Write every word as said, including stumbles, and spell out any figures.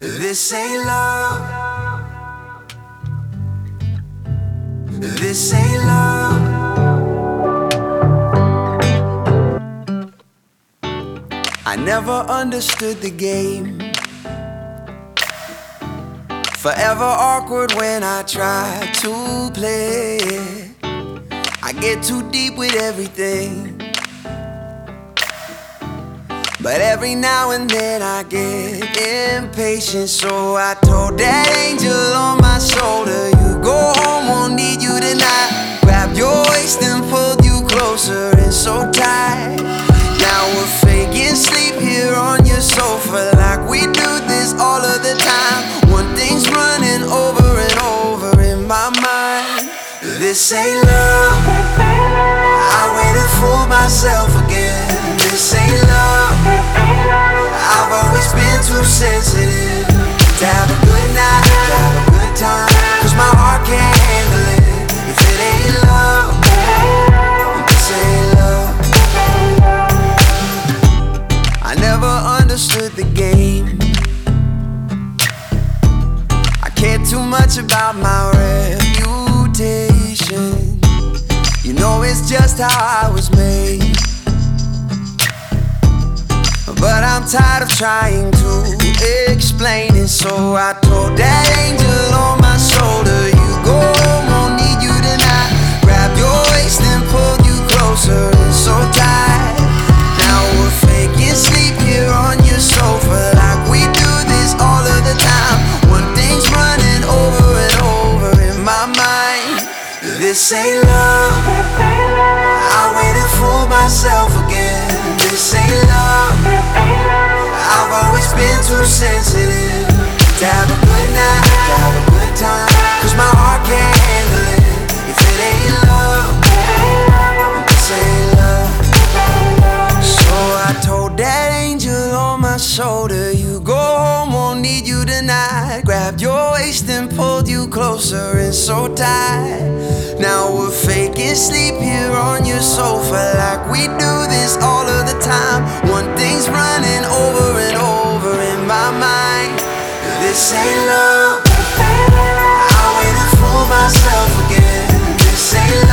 This ain't love. This ain't love. I never understood the game. Forever awkward when I try to play it. I get too deep with everything, but every now and then I get impatient. So I told that angel on my shoulder, you go home, won't need you tonight. Grabbed your waist and pulled you closer and so tight. Now we're faking sleep here on your sofa, like we do this all of the time. One thing's running over and over in my mind. This ain't love. I waited for myself again. This ain't love. I've always been too sensitive to have a good night, to have a good time, cause my heart can't handle it. If it ain't love, this ain't love. I never understood the game. I cared too much about my reputation. You know it's just how I was made, but I'm tired of trying to explain it. So I told that angel on my shoulder, you go home, won't need you tonight. Grabbed your waist and pulled you closer and so tight. Now we're faking sleep here on your sofa, like we do this all of the time. One thing's running over and over in my mind. This ain't love. I waited for myself again. This ain't love. I've always been too sensitive to have a good night, to have a good time, cause my heart can't handle it. If it ain't love, this ain't love. So I told that angel on my shoulder, you go home, won't need you tonight. Grabbed your waist and pulled you closer and so tight. Now we're faking sleep here on your sofa, like we do this all of the time. One thing's running over and over in my mind. This ain't love. I waited for myself again. This ain't